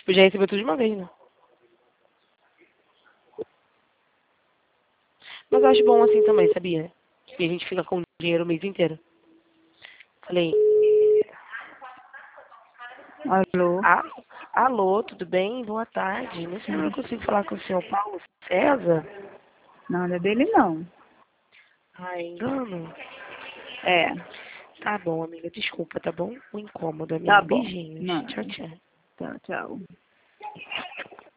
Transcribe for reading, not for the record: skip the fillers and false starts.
Já recebeu tudo de uma vez, né? Mas eu acho bom assim também, sabia? Que a gente fica com dinheiro o mês inteiro. Falei, Alô? ah, alô, tudo bem? Boa tarde. Não sei se eu consigo falar com o senhor Paulo César. Não, não é dele não. Ai, engano. É, Tá bom, amiga, desculpa, tá bom? O incômodo, tá amiga. bom. Beijinhos. Não, Tchau, tchau. tchau, tchau.